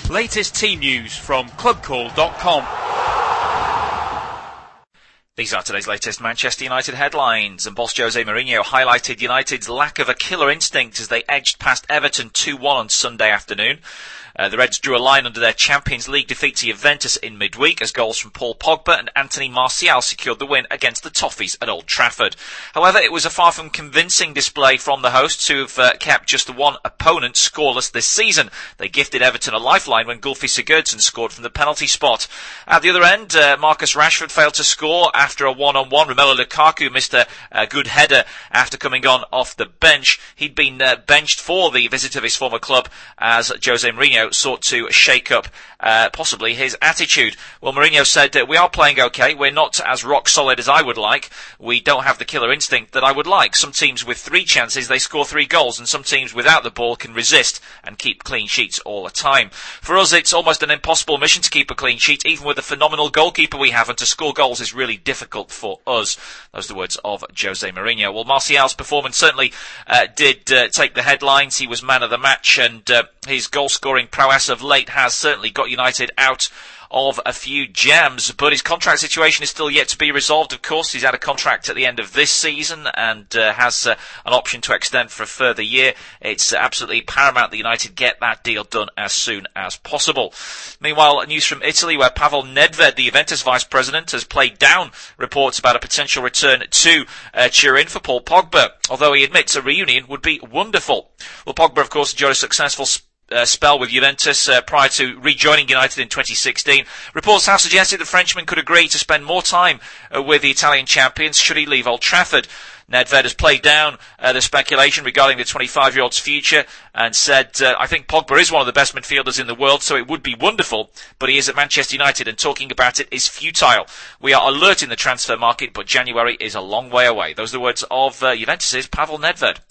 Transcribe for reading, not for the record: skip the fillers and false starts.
Latest team news from clubcall.com. These are today's latest Manchester United headlines, and boss Jose Mourinho highlighted United's lack of a killer instinct as they edged past Everton 2-1 on Sunday afternoon. The Reds drew a line under their Champions League defeat to Juventus in midweek as goals from Paul Pogba and Anthony Martial secured the win against the Toffees at Old Trafford. However, it was a far from convincing display from the hosts, who have kept just the one opponent scoreless this season. They gifted Everton a lifeline when Gylfi Sigurdsson scored from the penalty spot. At the other end, Marcus Rashford failed to score after a one-on-one. Romelu Lukaku missed a good header after coming on off the bench. He'd been benched for the visit of his former club as Jose Mourinho sought to shake up possibly his attitude. Well, Mourinho said, we are playing okay. We're not as rock solid as I would like. We don't have the killer instinct that I would like. Some teams with 3 chances, they score 3 goals, and some teams without the ball can resist and keep clean sheets all the time. For us, it's almost an impossible mission to keep a clean sheet, even with the phenomenal goalkeeper we have, and to score goals is really difficult for us. Those are the words of Jose Mourinho. Well, Martial's performance certainly did take the headlines. He was man of the match, and his goal-scoring prowess of late has certainly got United out of a few jams, but his contract situation is still yet to be resolved. Of course, he's had a contract at the end of this season and has an option to extend for a further year. It's absolutely paramount that United get that deal done as soon as possible. Meanwhile, news from Italy, where Pavel Nedved, the Juventus vice president, has played down reports about a potential return to Turin for Paul Pogba, although he admits a reunion would be wonderful. Well, Pogba, of course, enjoyed a successful spell with Juventus prior to rejoining United in 2016. Reports have suggested the Frenchman could agree to spend more time with the Italian champions should he leave Old Trafford. Nedved has played down the speculation regarding the 25-year-old's future and said, I think Pogba is one of the best midfielders in the world, so it would be wonderful, but he is at Manchester United and talking about it is futile. We are alert in the transfer market, but January is a long way away. Those are the words of Juventus's Pavel Nedved.